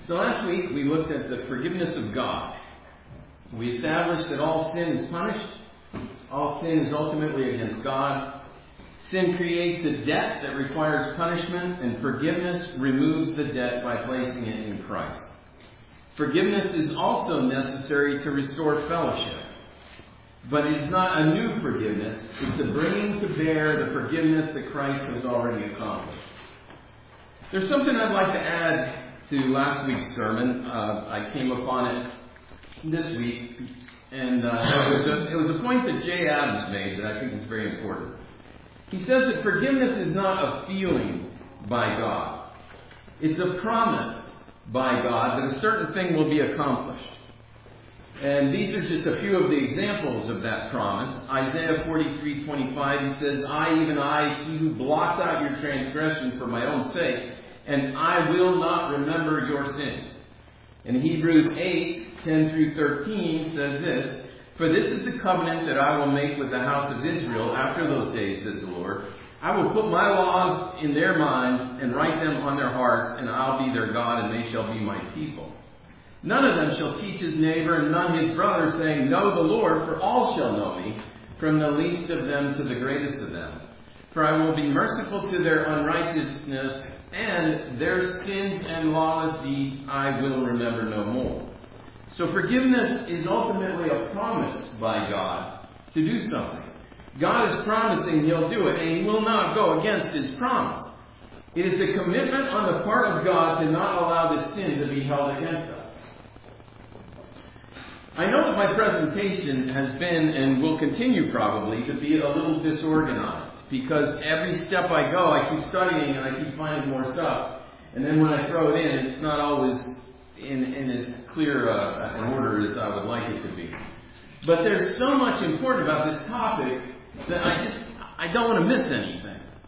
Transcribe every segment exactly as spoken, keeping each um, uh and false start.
So last week we looked at the forgiveness of God. We established that all sin is punished. All sin is ultimately against God. Sin creates a debt that requires punishment, and forgiveness removes the debt by placing it in Christ. Forgiveness is also necessary to restore fellowship. But it is not a new forgiveness. It's a bringing to bear the forgiveness that Christ has already accomplished. There's something I'd like to add to last week's sermon. Uh, I came upon it this week, and uh, it, was a, it was a point that Jay Adams made that I think is very important. He says that forgiveness is not a feeling by God. It's a promise by God that a certain thing will be accomplished. And these are just a few of the examples of that promise. Isaiah forty-three twenty-five, he says, I, even I, he who blots out your transgression for my own sake, and I will not remember your sins. And Hebrews eight ten through thirteen says this, For this is the covenant that I will make with the house of Israel after those days, says the Lord. I will put my laws in their minds and write them on their hearts, and I'll be their God, and they shall be my people. None of them shall teach his neighbor and none his brother, saying, Know the Lord, for all shall know me, from the least of them to the greatest of them. For I will be merciful to their unrighteousness, and their sins and lawless deeds I will remember no more. So forgiveness is ultimately a promise by God to do something. God is promising he'll do it, and he will not go against his promise. It is a commitment on the part of God to not allow the sin to be held against us. I know that my presentation has been, and will continue probably, to be a little disorganized, because every step I go, I keep studying and I keep finding more stuff. And then when I throw it in, it's not always in, in as clear uh, an order as I would like it to be. But there's so much important about this topic that I just, I don't want to miss anything.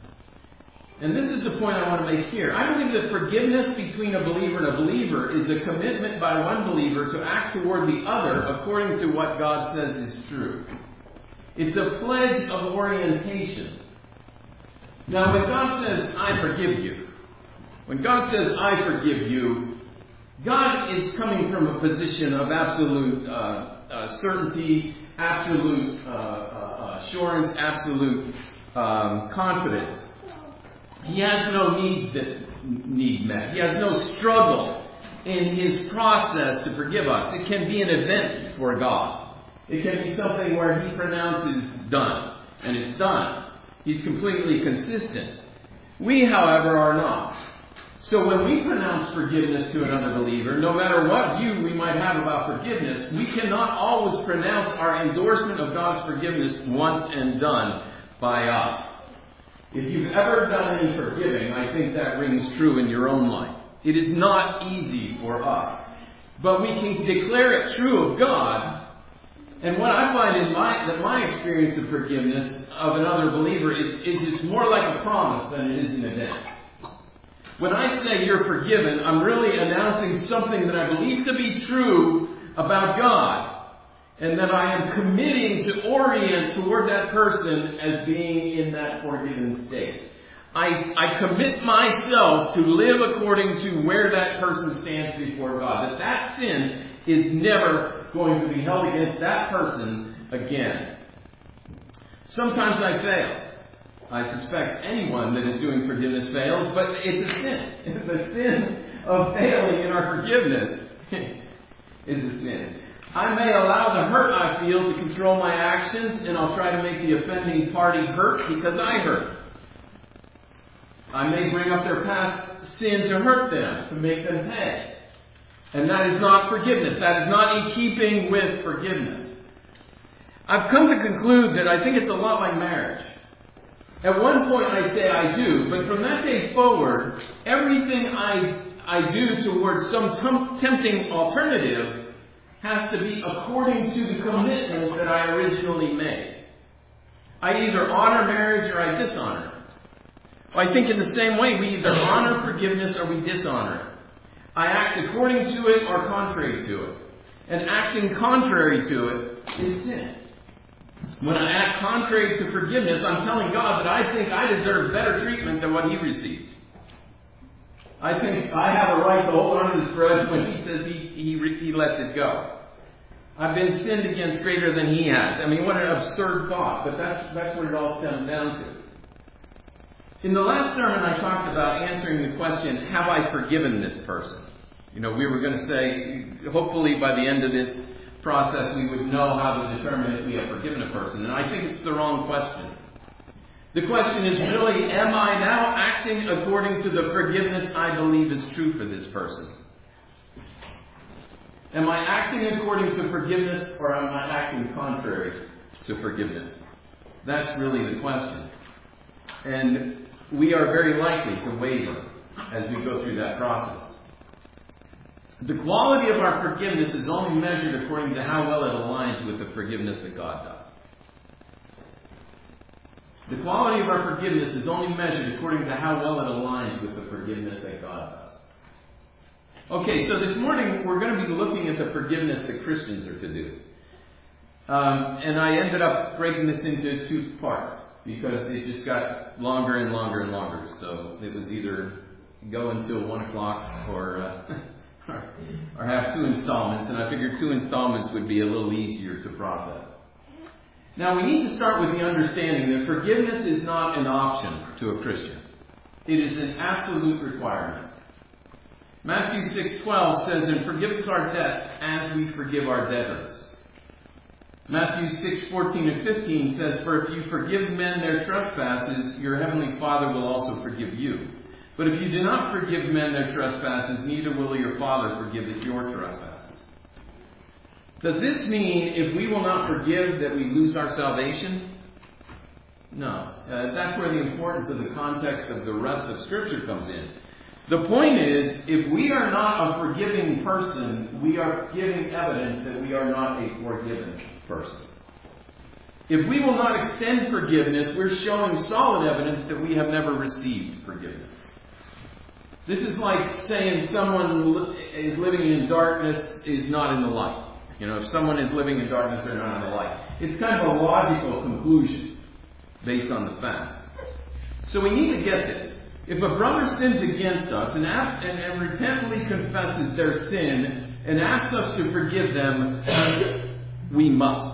And this is the point I want to make here. I believe that forgiveness between a believer and a believer is a commitment by one believer to act toward the other according to what God says is true. It's a pledge of orientation. Now, when God says, I forgive you, when God says, I forgive you, God is coming from a position of absolute uh, uh, certainty, absolute uh, uh, assurance, absolute um, confidence. He has no needs that need met. He has no struggle in his process to forgive us. It can be an event for God. It can be something where he pronounces done, and it's done. He's completely consistent. We, however, are not. So when we pronounce forgiveness to another believer, no matter what view we might have about forgiveness, we cannot always pronounce our endorsement of God's forgiveness once and done by us. If you've ever done any forgiving, I think that rings true in your own life. It is not easy for us. But we can declare it true of God. And what I find in my, that my experience of forgiveness of another believer is, is it's more like a promise than it is an event. When I say you're forgiven, I'm really announcing something that I believe to be true about God. And that I am committing to orient toward that person as being in that forgiven state. I, I commit myself to live according to where that person stands before God. That that sin is never going to be held against that person again. Sometimes I fail. I suspect anyone that is doing forgiveness fails, but it's a sin. It's a sin of failing in our forgiveness. Is a sin. I may allow the hurt I feel to control my actions, and I'll try to make the offending party hurt because I hurt. I may bring up their past sin to hurt them, to make them pay. And that is not forgiveness. That is not in keeping with forgiveness. I've come to conclude that I think it's a lot like marriage. At one point I say I do, but from that day forward, everything I, I do towards some tem- tempting alternative has to be according to the commitment that I originally made. I either honor marriage or I dishonor it. I think in the same way, we either honor forgiveness or we dishonor it. I act according to it or contrary to it. And acting contrary to it is sin. When I act contrary to forgiveness, I'm telling God that I think I deserve better treatment than what he received. I think I have a right to hold on to this grudge when he says he, he, he lets it go. I've been sinned against greater than he has. I mean, what an absurd thought, but that's, that's what it all stems down to. In the last sermon, I talked about answering the question, have I forgiven this person? You know, we were going to say, hopefully by the end of this process, we would know how to determine if we have forgiven a person. And I think it's the wrong question. The question is really, am I now acting according to the forgiveness I believe is true for this person? Am I acting according to forgiveness, or am I acting contrary to forgiveness? That's really the question. And we are very likely to waver as we go through that process. The quality of our forgiveness is only measured according to how well it aligns with the forgiveness that God does. The quality of our forgiveness is only measured according to how well it aligns with the forgiveness that God does. Okay, so this morning we're going to be looking at the forgiveness that Christians are to do. Um, and I ended up breaking this into two parts because it just got longer and longer and longer. So it was either go until one o'clock or, uh, or, or have two installments. And I figured two installments would be a little easier to process. Now we need to start with the understanding that forgiveness is not an option to a Christian. It is an absolute requirement. Matthew six twelve says, and forgive us our debts as we forgive our debtors. Matthew six fourteen and fifteen says, for if you forgive men their trespasses, your heavenly Father will also forgive you. But if you do not forgive men their trespasses, neither will your Father forgive your trespasses. Does this mean if we will not forgive that we lose our salvation? No. Uh, that's where the importance of the context of the rest of Scripture comes in. The point is, if we are not a forgiving person, we are giving evidence that we are not a forgiven person. If we will not extend forgiveness, we're showing solid evidence that we have never received forgiveness. This is like saying someone is living in darkness is not in the light. You know, if someone is living in darkness, they're not in the light. It's kind of a logical conclusion based on the facts. So we need to get this. If a brother sins against us and, asks, and, and repentantly confesses their sin and asks us to forgive them, we must.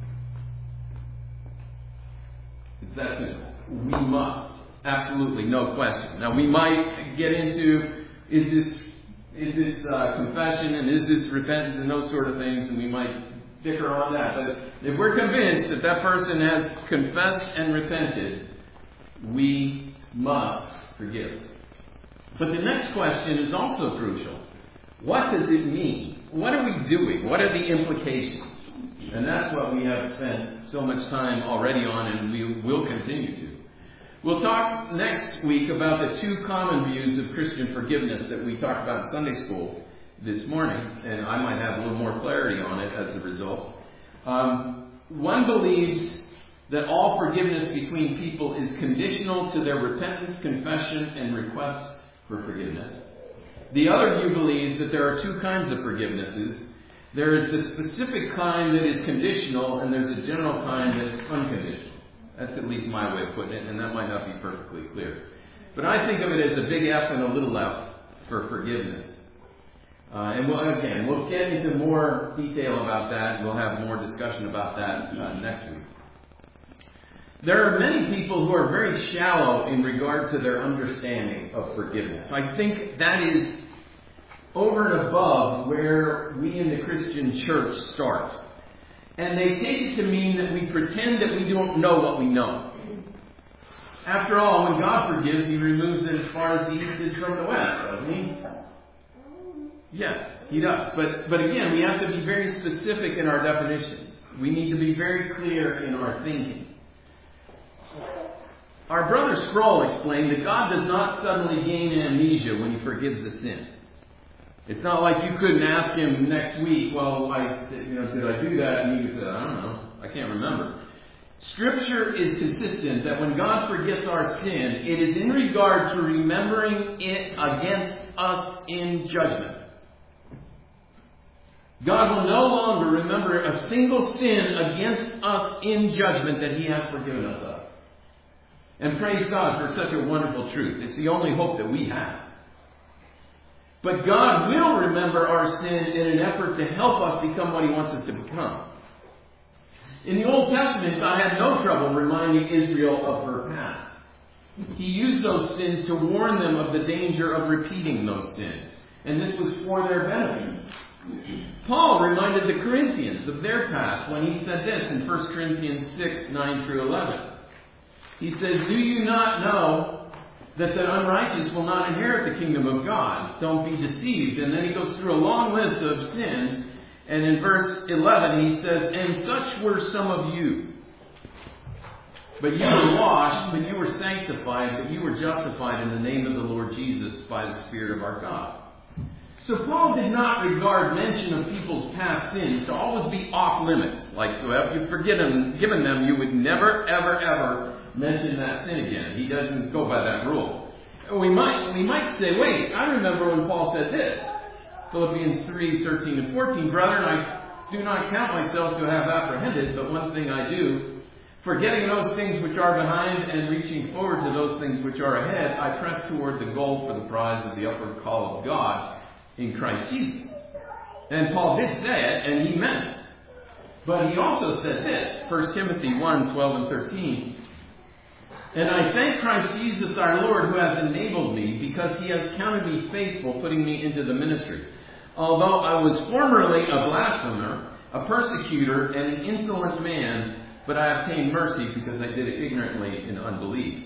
It's that simple. We must. Absolutely, no question. Now we might get into, is this is this uh, confession and is this repentance and those sort of things, and we might dicker on that. But if we're convinced that that person has confessed and repented, we must forgive. But the next question is also crucial. What does it mean? What are we doing? What are the implications? And that's what we have spent so much time already on, and we will continue to. We'll talk next week about the two common views of Christian forgiveness that we talked about in Sunday school this morning, and I might have a little more clarity on it as a result. Um, one believes that all forgiveness between people is conditional to their repentance, confession, and request for forgiveness. The other view believes that there are two kinds of forgivenesses. There is the specific kind that is conditional, and there's a general kind that is unconditional. That's at least my way of putting it, and that might not be perfectly clear. But I think of it as a big F and a little f for forgiveness. Uh, and we'll, again, we'll get into more detail about that, and we'll have more discussion about that uh, next week. There are many people who are very shallow in regard to their understanding of forgiveness. I think that is over and above where we in the Christian church start. And they take it to mean that we pretend that we don't know what we know. After all, when God forgives, He removes it as far as the east is from the west, doesn't He? Yes, He does. But, but again, we have to be very specific in our definitions. We need to be very clear in our thinking. Our brother Sproul explained that God does not suddenly gain amnesia when He forgives a sin. It's not like you couldn't ask Him next week, well, I, you know, did I do that? And He would say, I don't know, I can't remember. Scripture is consistent that when God forgets our sin, it is in regard to remembering it against us in judgment. God will no longer remember a single sin against us in judgment that He has forgiven us of. And praise God for such a wonderful truth. It's the only hope that we have. But God will remember our sin in an effort to help us become what He wants us to become. In the Old Testament, God had no trouble reminding Israel of her past. He used those sins to warn them of the danger of repeating those sins. And this was for their benefit. Paul reminded the Corinthians of their past when he said this in First Corinthians six, nine through eleven. He says, "Do you not know that the unrighteous will not inherit the kingdom of God? Don't be deceived." And then he goes through a long list of sins. And in verse eleven he says, "And such were some of you. But you were washed, but you were sanctified, but you were justified in the name of the Lord Jesus by the Spirit of our God." So Paul did not regard mention of people's past sins to always be off limits. Like, well, if you've forgiven given them, you would never, ever, ever mention that sin again. He doesn't go by that rule. We might we might say, wait, I remember when Paul said this. Philippians three, thirteen and fourteen, "Brethren, I do not count myself to have apprehended, but one thing I do, forgetting those things which are behind and reaching forward to those things which are ahead, I press toward the goal for the prize of the upward call of God in Christ Jesus." And Paul did say it, and he meant it. But he also said this, First Timothy one, twelve and thirteen, "And I thank Christ Jesus our Lord, who has enabled me, because He has counted me faithful, putting me into the ministry. Although I was formerly a blasphemer, a persecutor, and an insolent man, but I obtained mercy because I did it ignorantly in unbelief."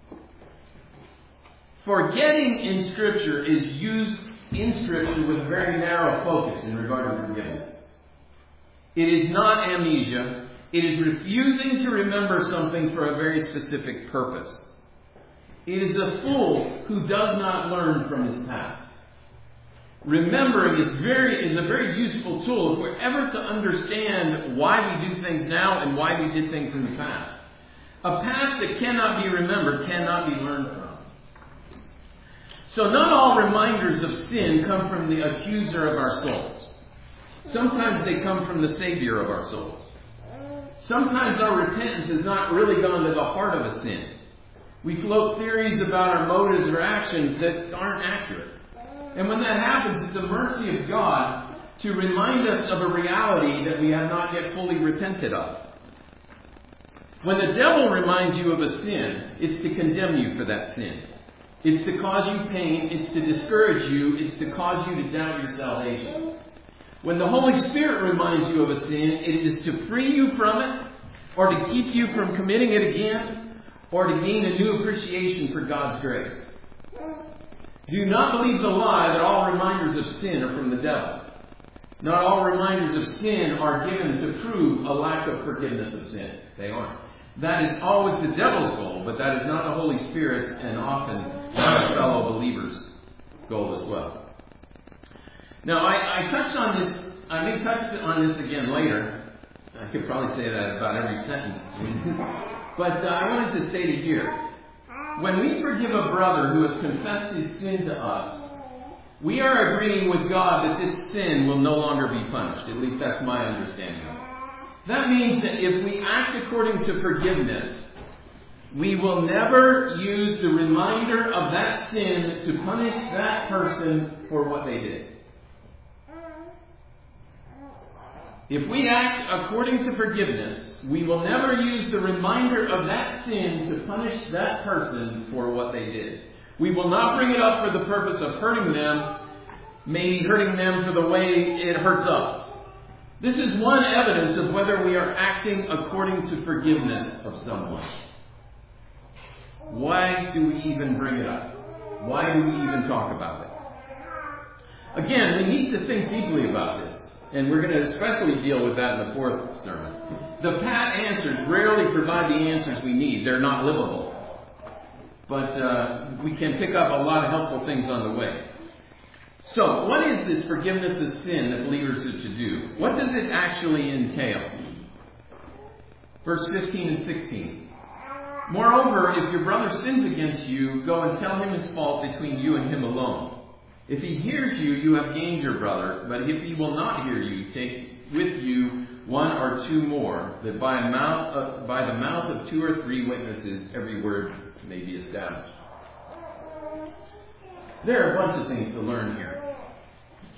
Forgetting in Scripture is used in Scripture with a very narrow focus in regard to forgiveness. It is not amnesia. It is refusing to remember something for a very specific purpose. It is a fool who does not learn from his past. Remembering is very is a very useful tool if we're ever to understand why we do things now and why we did things in the past. A past that cannot be remembered cannot be learned from. So not all reminders of sin come from the accuser of our souls. Sometimes they come from the Savior of our souls. Sometimes our repentance has not really gone to the heart of a sin. We float theories about our motives or actions that aren't accurate. And when that happens, it's a mercy of God to remind us of a reality that we have not yet fully repented of. When the devil reminds you of a sin, it's to condemn you for that sin. It's to cause you pain. It's to discourage you. It's to cause you to doubt your salvation. When the Holy Spirit reminds you of a sin, it is to free you from it, or to keep you from committing it again, or to gain a new appreciation for God's grace. Do not believe the lie that all reminders of sin are from the devil. Not all reminders of sin are given to prove a lack of forgiveness of sin. They aren't. That is always the devil's goal, but that is not the Holy Spirit's and often not a fellow believer's goal as well. Now, I, I touched on this, I may touch on this again later. I could probably say that about every sentence. But uh, I wanted to say to here, when we forgive a brother who has confessed his sin to us, we are agreeing with God that this sin will no longer be punished. At least that's my understanding. That means that if we act according to forgiveness, we will never use the reminder of that sin to punish that person for what they did. If we act according to forgiveness, we will never use the reminder of that sin to punish that person for what they did. We will not bring it up for the purpose of hurting them, maybe hurting them for the way it hurts us. This is one evidence of whether we are acting according to forgiveness of someone. Why do we even bring it up? Why do we even talk about it? Again, we need to think deeply about this. And we're going to especially deal with that in the fourth sermon. The pat answers rarely provide the answers we need. They're not livable. But uh, we can pick up a lot of helpful things on the way. So, what is this forgiveness of sin that believers are to do? What does it actually entail? Verse fifteen and sixteen. "Moreover, if your brother sins against you, go and tell him his fault between you and him alone. If he hears you, you have gained your brother. But if he will not hear you, take with you one or two more, that by, a mouth, uh, by the mouth of two or three witnesses every word may be established." There are a bunch of things to learn here.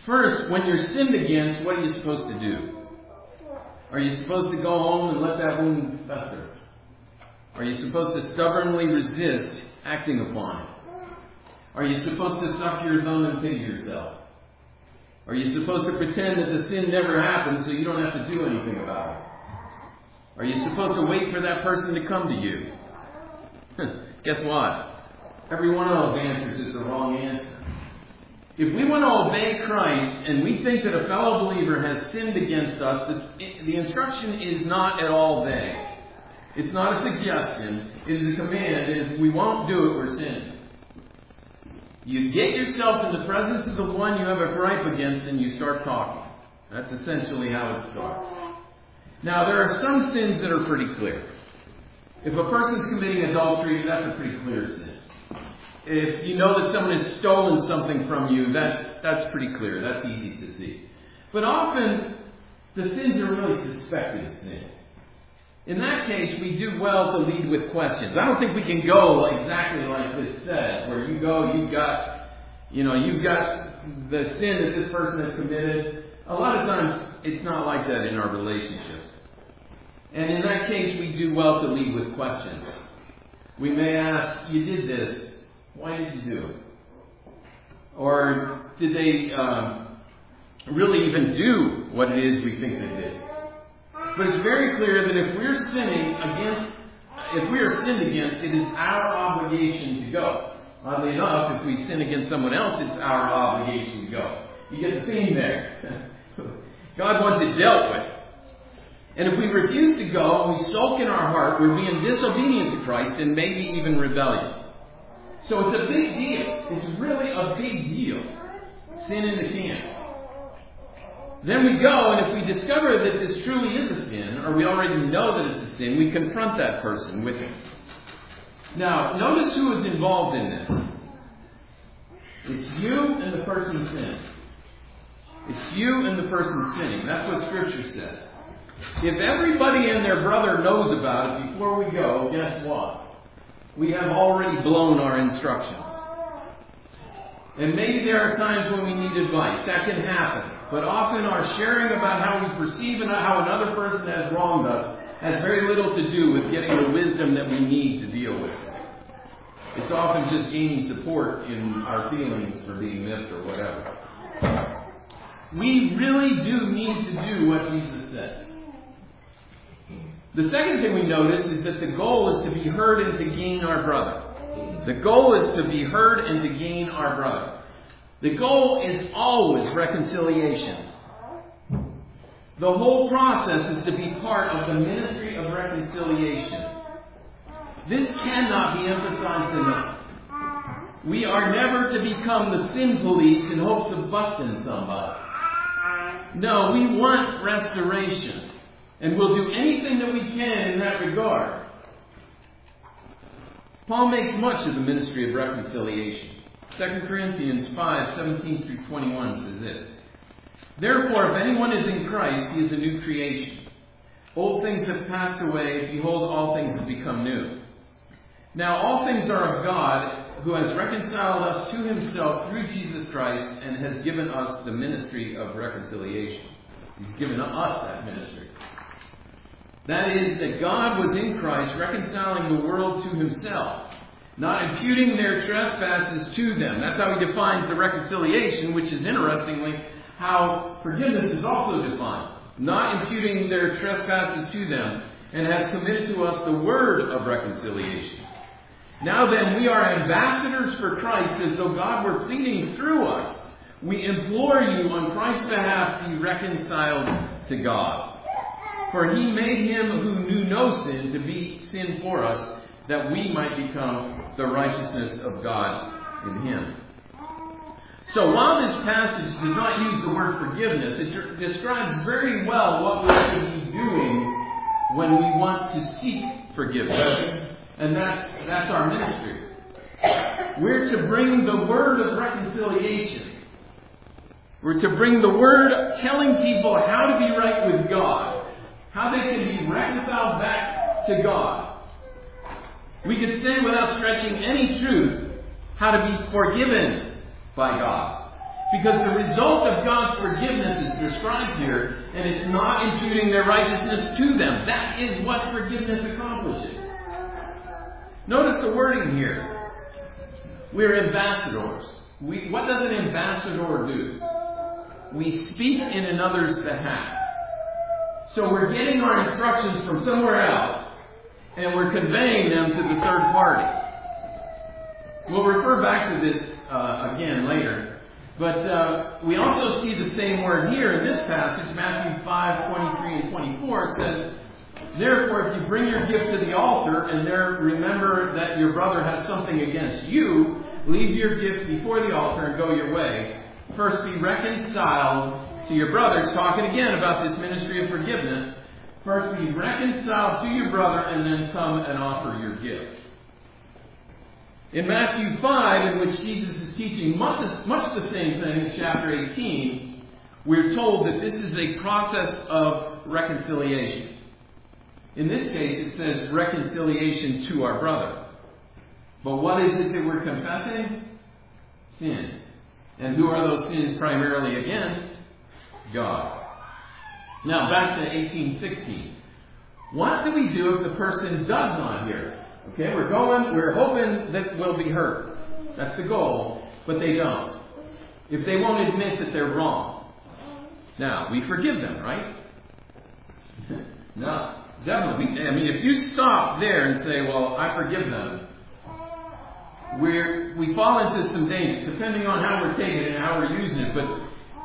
First, when you're sinned against, what are you supposed to do? Are you supposed to go home and let that wound fester? Are you supposed to stubbornly resist acting upon it? Are you supposed to suck your thumb and pity yourself? Are you supposed to pretend that the sin never happened so you don't have to do anything about it? Are you supposed to wait for that person to come to you? Guess what? Every one of those answers is the wrong answer. If we want to obey Christ and we think that a fellow believer has sinned against us, the, the instruction is not at all vague. It's not a suggestion. It is a command. And if we won't do it, we're sinning. You get yourself in the presence of the one you have a gripe against and you start talking. That's essentially how it starts. Now, there are some sins that are pretty clear. If a person's committing adultery, that's a pretty clear sin. If you know that someone has stolen something from you, that's that's pretty clear. That's easy to see. But often, the sins are really suspected sins. In that case, we do well to lead with questions. I don't think we can go exactly like this says, where you go, you've got, you know, you've got the sin that this person has committed. A lot of times, it's not like that in our relationships. And in that case, we do well to lead with questions. We may ask, you did this. Why did you do it? Or did they um, really even do what it is we think they did? But it's very clear that if we're sinning against, if we are sinned against, it is our obligation to go. Oddly enough, if we sin against someone else, it's our obligation to go. You get the theme there. God wants it dealt with. And if we refuse to go, we sulk in our heart, we're being disobedient to Christ and maybe even rebellious. So it's a big deal. It's really a big deal. Sin in the camp. Then we go, and if we discover that this truly is a sin, or we already know that it's a sin, we confront that person with it. Now, notice who is involved in this. It's you and the person sinning. It's you and the person sinning. That's what Scripture says. If everybody and their brother knows about it before we go, guess what? We have already blown our instructions. And maybe there are times when we need advice. That can happen. But often our sharing about how we perceive and how another person has wronged us has very little to do with getting the wisdom that we need to deal with it. It's often just gaining support in our feelings for being miffed or whatever. We really do need to do what Jesus says. The second thing we notice is that the goal is to be heard and to gain our brother. The goal is to be heard and to gain our brother. The goal is always reconciliation. The whole process is to be part of the ministry of reconciliation. This cannot be emphasized enough. We are never to become the sin police in hopes of busting somebody. No, we want restoration. And we'll do anything that we can in that regard. Paul makes much of the ministry of reconciliation. Second Corinthians five, seventeen through twenty-one says this. Therefore, if anyone is in Christ, he is a new creation. Old things have passed away. Behold, all things have become new. Now all things are of God, who has reconciled us to himself through Jesus Christ and has given us the ministry of reconciliation. He's given us that ministry. That is, that God was in Christ reconciling the world to himself, not imputing their trespasses to them. That's how he defines the reconciliation, which is interestingly how forgiveness is also defined. Not imputing their trespasses to them, and has committed to us the word of reconciliation. Now then, we are ambassadors for Christ, as though God were pleading through us. We implore you on Christ's behalf, be reconciled to God. For he made him who knew no sin to be sin for us, that we might become the righteousness of God in him. So while this passage does not use the word forgiveness, it describes very well what we should be doing when we want to seek forgiveness. And that's, that's our ministry. We're to bring the word of reconciliation. We're to bring the word telling people how to be right with God. How they can be reconciled back to God. We could say without stretching any truth how to be forgiven by God. Because the result of God's forgiveness is described here, and it's not imputing their righteousness to them. That is what forgiveness accomplishes. Notice the wording here. We're ambassadors. We, what does an ambassador do? We speak in another's behalf. So we're getting our instructions from somewhere else, and we're conveying them to the third party. We'll refer back to this uh, again later. But uh, we also see the same word here in this passage, Matthew five, twenty-three and twenty-four. It says, therefore, if you bring your gift to the altar and there remember that your brother has something against you, leave your gift before the altar and go your way. First be reconciled to your brothers. Talking again about this ministry of forgiveness. First be reconciled to your brother and then come and offer your gift. In Matthew five, in which Jesus is teaching much, much the same thing as chapter eighteen, we're told that this is a process of reconciliation. In this case, it says reconciliation to our brother. But what is it that we're confessing? Sins. And who are those sins primarily against? God. Now, back to eighteen sixteen. What do we do if the person does not hear us? Okay, we're going, we're hoping that we'll be heard. That's the goal, but they don't. If they won't admit that they're wrong. Now, we forgive them, right? No, definitely. I mean, if you stop there and say, well, I forgive them, we're, we fall into some danger, depending on how we're taking it and how we're using it, but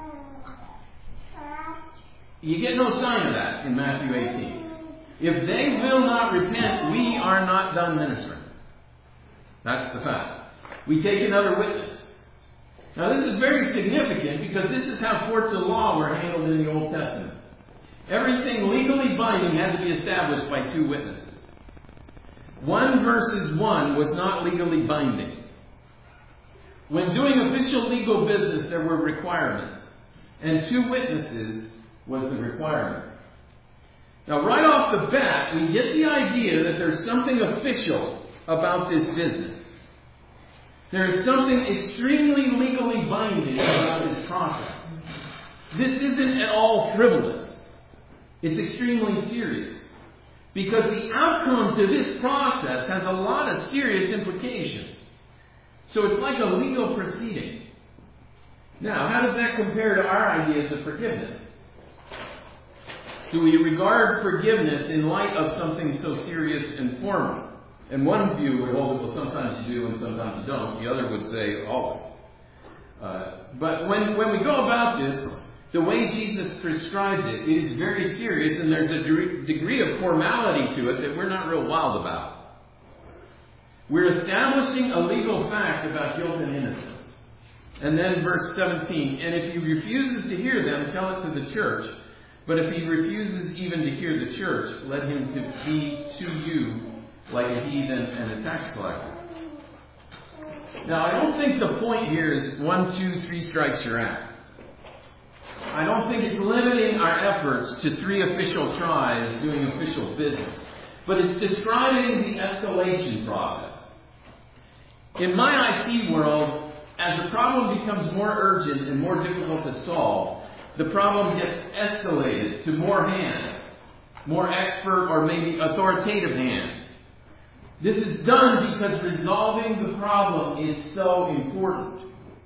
you get no sign of that in Matthew eighteen. If they will not repent, we are not done ministering. That's the fact. We take another witness. Now this is very significant because this is how courts of law were handled in the Old Testament. Everything legally binding had to be established by two witnesses. One versus one was not legally binding. When doing official legal business, there were requirements. And two witnesses was the requirement. Now, right off the bat, we get the idea that there's something official about this business. There is something extremely legally binding about this process. This isn't at all frivolous. It's extremely serious. Because the outcome to this process has a lot of serious implications. So it's like a legal proceeding. Now, how does that compare to our ideas of forgiveness? Do we regard forgiveness in light of something so serious and formal? And one view would hold it, well, sometimes you do and sometimes you don't. The other would say, always. Uh, but when, when we go about this, the way Jesus prescribed it, it is very serious, and there's a de- degree of formality to it that we're not real wild about. We're establishing a legal fact about guilt and innocence. And then verse seventeen, and if he refuses to hear them, tell it to the church. But if he refuses even to hear the church, let him to be to you like a heathen and a tax collector. Now, I don't think the point here is one, two, three strikes you're out. I don't think it's limiting our efforts to three official tries doing official business. But it's describing the escalation process. In my I T world, as a problem becomes more urgent and more difficult to solve, the problem gets escalated to more hands, more expert or maybe authoritative hands. This is done because resolving the problem is so important.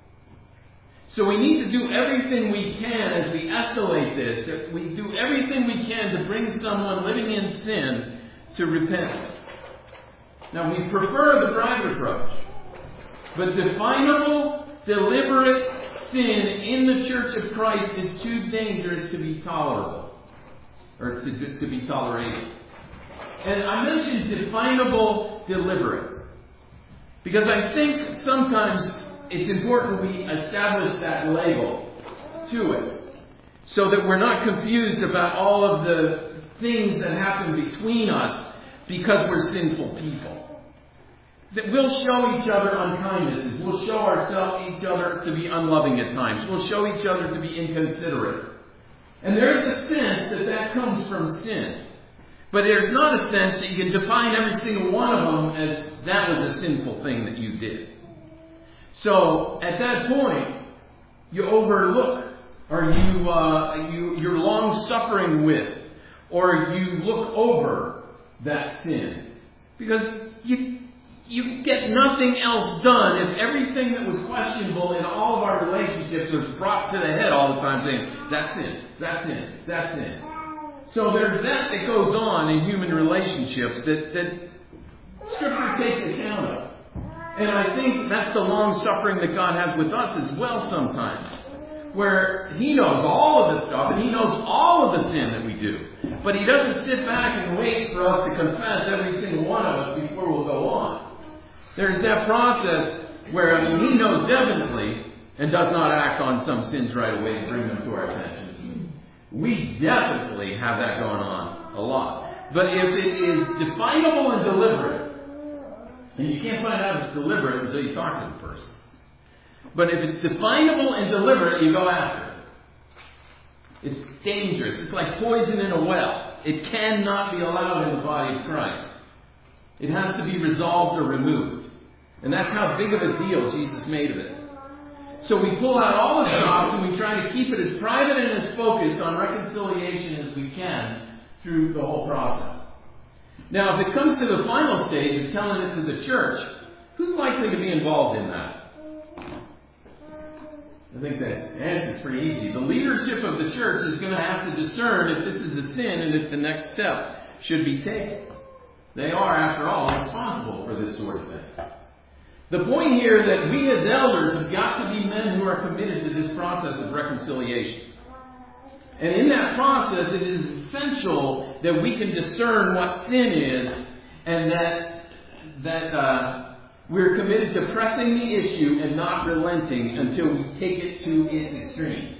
So we need to do everything we can as we escalate this, that we do everything we can to bring someone living in sin to repentance. Now, we prefer the bribe approach, but definable, deliberate sin in the Church of Christ is too dangerous to be tolerable, or to, to be tolerated. And I mentioned definable, deliberate, because I think sometimes it's important we establish that label to it, so that we're not confused about all of the things that happen between us because we're sinful people. That we'll show each other unkindnesses. We'll show ourselves each other to be unloving at times. We'll show each other to be inconsiderate. And there is a sense that that comes from sin. But there's not a sense that you can define every single one of them as that was a sinful thing that you did. So, at that point, you overlook, or you, uh, you, you're long-suffering with, or you look over that sin. Because you, you get nothing else done if everything that was questionable in all of our relationships was brought to the head all the time, saying, that's sin, that's sin, that's sin. So there's that that goes on in human relationships that, that Scripture takes account of. And I think that's the long-suffering that God has with us as well sometimes. Where He knows all of the stuff and He knows all of the sin that we do. But He doesn't sit back and wait for us to confess every single one of us before we'll go on. There's that process where, I mean, He knows definitely and does not act on some sins right away and bring them to our attention. We definitely have that going on a lot. But if it is definable and deliberate, and you can't find out if it's deliberate until you talk to the person. But if it's definable and deliberate, you go after it. It's dangerous. It's like poison in a well. It cannot be allowed in the body of Christ. It has to be resolved or removed. And that's how big of a deal Jesus made of it. So we pull out all the stops and we try to keep it as private and as focused on reconciliation as we can through the whole process. Now, if it comes to the final stage of telling it to the church, who's likely to be involved in that? I think the answer is pretty easy. The leadership of the church is going to have to discern if this is a sin and if the next step should be taken. They are, after all, responsible for this sort of thing. The point here that we as elders have got to be men who are committed to this process of reconciliation. And in that process, it is essential that we can discern what sin is and that that uh, we're committed to pressing the issue and not relenting until we take it to its extreme.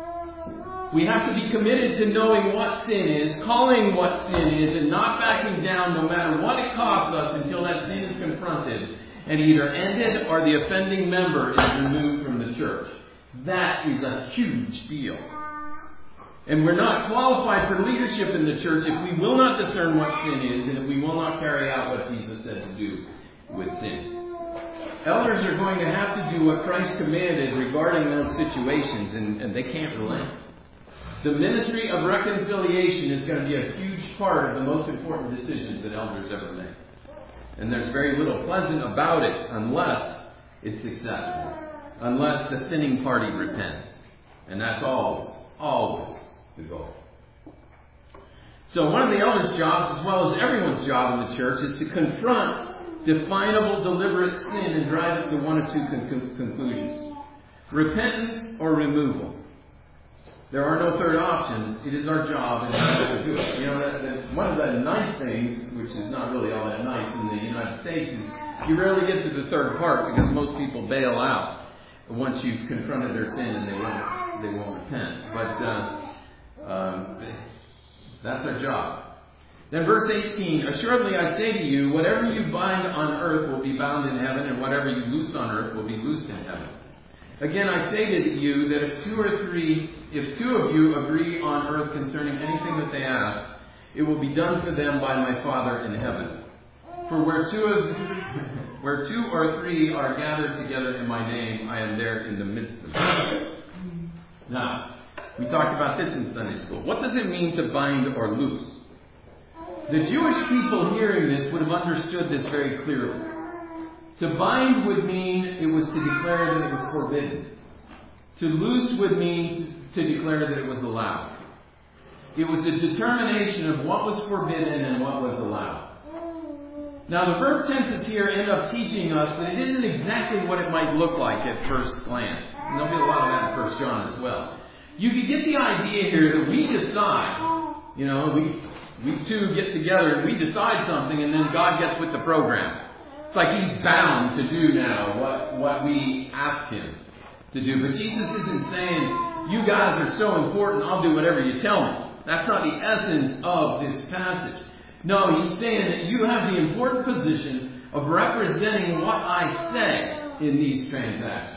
We have to be committed to knowing what sin is, calling what sin is, and not backing down no matter what it costs us until that sin is confronted and either ended or the offending member is removed from the church. That is a huge deal. And we're not qualified for leadership in the church if we will not discern what sin is and if we will not carry out what Jesus said to do with sin. Elders are going to have to do what Christ commanded regarding those situations, and, and they can't relent. The ministry of reconciliation is going to be a huge part of the most important decisions that elders ever make. And there's very little pleasant about it unless it's successful. Unless the sinning party repents. And that's always, always the goal. So one of the elders' jobs, as well as everyone's job in the church, is to confront definable, deliberate sin and drive it to one or two con- conclusions. Repentance or removal. There are no third options. It is our job and to do it. You know, that, that's one of the nice things, which is not really all that nice in the United States, is you rarely get to the third part because most people bail out once you've confronted their sin and they won't, they won't repent. But uh, um, that's our job. Then verse eighteen, assuredly I say to you, whatever you bind on earth will be bound in heaven, and whatever you loose on earth will be loosed in heaven. Again, I say to you that if two or three, if two of you agree on earth concerning anything that they ask, it will be done for them by my Father in heaven. For where two of where two or three are gathered together in my name, I am there in the midst of them. Now, we talked about this in Sunday school. What does it mean to bind or loose? The Jewish people hearing this would have understood this very clearly. To bind would mean it was to declare that it was forbidden. To loose would mean to declare that it was allowed. It was a determination of what was forbidden and what was allowed. Now the verb tenses here end up teaching us that it isn't exactly what it might look like at first glance. And there'll be a lot of that in First John as well. You could get the idea here that we decide, you know, we we two get together and we decide something and then God gets with the program. It's like He's bound to do now what, what we asked Him to do. But Jesus isn't saying, you guys are so important, I'll do whatever you tell me. That's not the essence of this passage. No, He's saying that you have the important position of representing what I say in these transactions.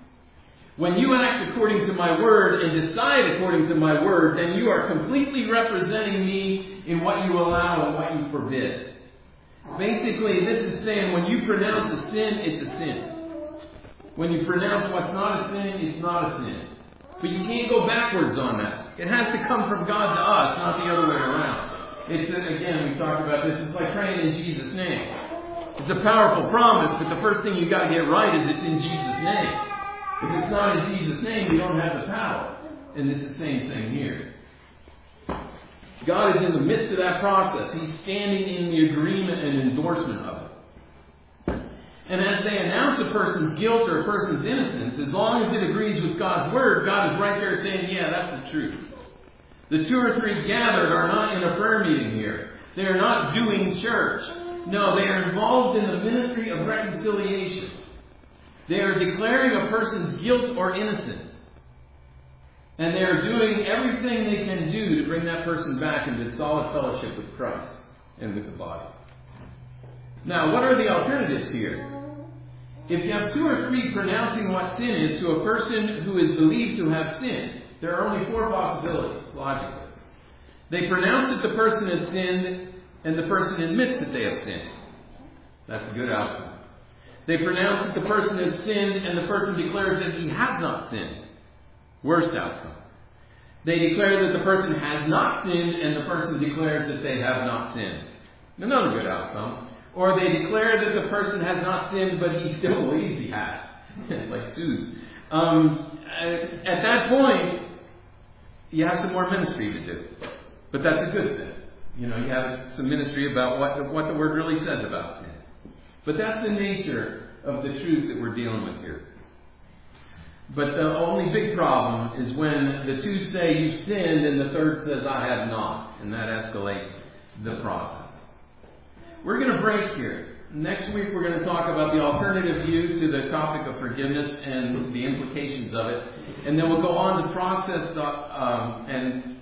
When you act according to my word and decide according to my word, then you are completely representing me in what you allow and what you forbid. Basically, this is saying when you pronounce a sin, it's a sin. When you pronounce what's not a sin, it's not a sin. But you can't go backwards on that. It has to come from God to us, not the other way around. It's a, again, we talked about this. It's like praying in Jesus' name. It's a powerful promise, but the first thing you got to get right is it's in Jesus' name. If it's not in Jesus' name, you don't have the power. And it's the same thing here. God is in the midst of that process. He's standing in the agreement and endorsement of it. And as they announce a person's guilt or a person's innocence, as long as it agrees with God's word, God is right there saying, yeah, that's the truth. The two or three gathered are not in a prayer meeting here. They are not doing church. No, they are involved in the ministry of reconciliation. They are declaring a person's guilt or innocence. And they are doing everything they can do to bring that person back into solid fellowship with Christ and with the body. Now, what are the alternatives here? If you have two or three pronouncing what sin is to a person who is believed to have sinned, there are only four possibilities, logically. They pronounce that the person has sinned, and the person admits that they have sinned. That's a good outcome. They pronounce that the person has sinned, and the person declares that he has not sinned. Worst outcome. They declare that the person has not sinned, and the person declares that they have not sinned. Another good outcome. Or they declare that the person has not sinned, but he still believes he has. Like Sue's. Um, at that point, you have some more ministry to do. But that's a good thing. You know, you have some ministry about what the, what the Word really says about sin. But that's the nature of the truth that we're dealing with here. But the only big problem is when the two say you've sinned and the third says I have not. And that escalates the process. We're going to break here. Next week we're going to talk about the alternative view to the topic of forgiveness and the implications of it. And then we'll go on to process the, um, and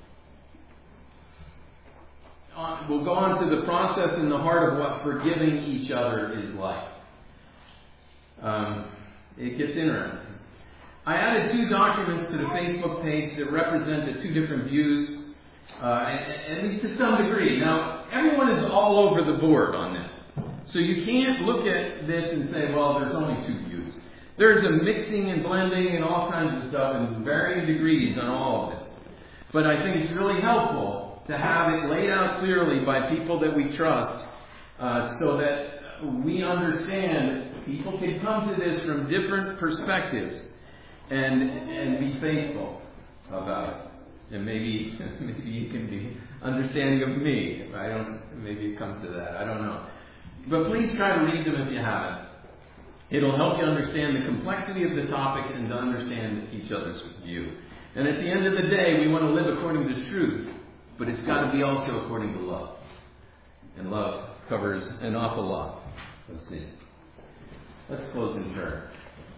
on, we'll go on to the process in the heart of what forgiving each other is like. Um, it gets interesting. I added two documents to the Facebook page that represent the two different views, uh, at, at least to some degree. Now, everyone is all over the board on this. So you can't look at this and say, well, there's only two views. There's a mixing and blending and all kinds of stuff in varying degrees on all of this. But I think it's really helpful to have it laid out clearly by people that we trust, uh, so that we understand people can come to this from different perspectives. And and be faithful about it. And maybe maybe you can be understanding of me. I don't maybe it comes to that. I don't know. But please try to read them if you haven't. It'll help you understand the complexity of the topic and to understand each other's view. And at the end of the day, we want to live according to truth, but it's got to be also according to love. And love covers an awful lot of sin. Let's close in prayer.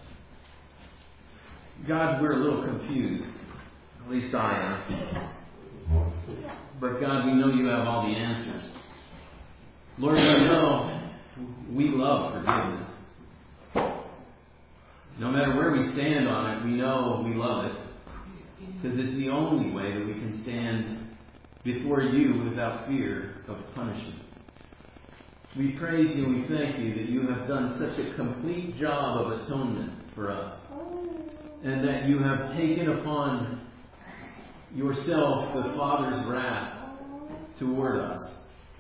God, we're a little confused. At least I am. But God, we know you have all the answers. Lord, we know we love forgiveness. No matter where we stand on it, we know we love it. Because it's the only way that we can stand before you without fear of punishment. We praise you and we thank you that you have done such a complete job of atonement for us. And that you have taken upon yourself the Father's wrath toward us.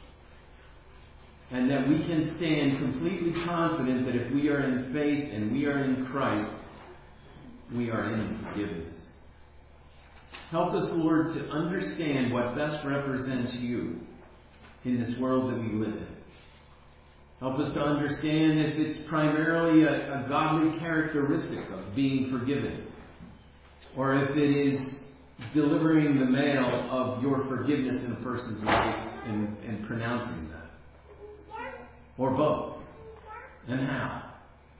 And that we can stand completely confident that if we are in faith and we are in Christ, we are in forgiveness. Help us, Lord, to understand what best represents you in this world that we live in. Help us to understand if it's primarily a, a godly characteristic of being forgiven, or if it is delivering the mail of your forgiveness in a person's life and, and pronouncing that, or both, and how.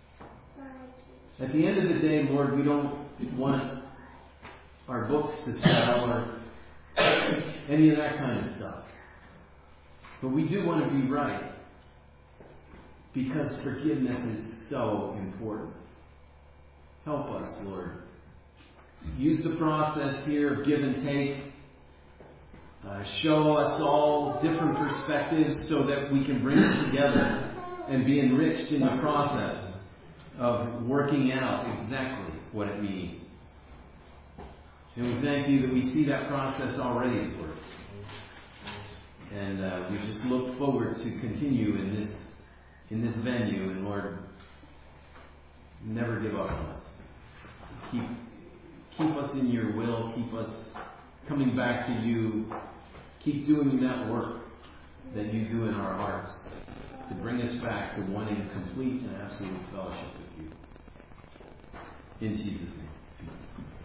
At the end of the day, Lord, we don't want our books to sell or any of that kind of stuff, but we do want to be right. Because forgiveness is so important. Help us, Lord. Use the process here of give and take. Uh, show us all different perspectives so that we can bring it together and be enriched in the process of working out exactly what it means. And we thank you that we see that process already at work. And uh, we just look forward to continue in this in this venue. And Lord, never give up on us. Keep keep us in your will. Keep us coming back to you. Keep doing that work that you do in our hearts to bring us back to wanting complete and absolute fellowship with you. In Jesus' name.